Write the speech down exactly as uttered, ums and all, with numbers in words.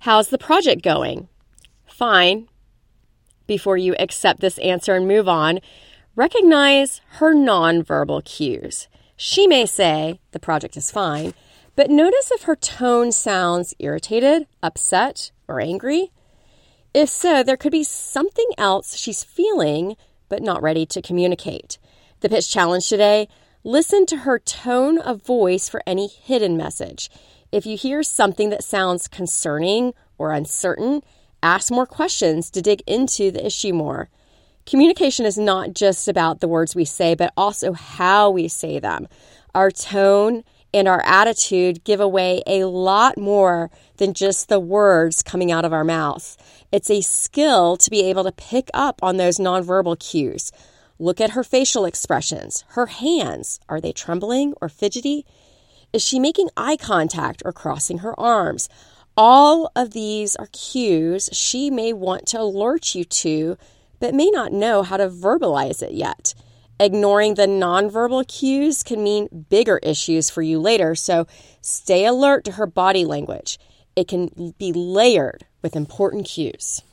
How's the project going? Fine. Before you accept this answer and move on, recognize her nonverbal cues. She may say, the project is fine, but notice if her tone sounds irritated, upset, or angry. If so, there could be something else she's feeling but not ready to communicate. The pitch challenge today, listen to her tone of voice for any hidden message. If you hear something that sounds concerning or uncertain, ask more questions to dig into the issue more. Communication is not just about the words we say, but also how we say them. Our tone and our attitude give away a lot more than just the words coming out of our mouth. It's a skill to be able to pick up on those nonverbal cues. Look at her facial expressions. Her hands, are they trembling or fidgety? Is she making eye contact or crossing her arms? All of these are cues she may want to alert you to, but may not know how to verbalize it yet. Ignoring the nonverbal cues can mean bigger issues for you later, so stay alert to her body language. It can be layered with important cues.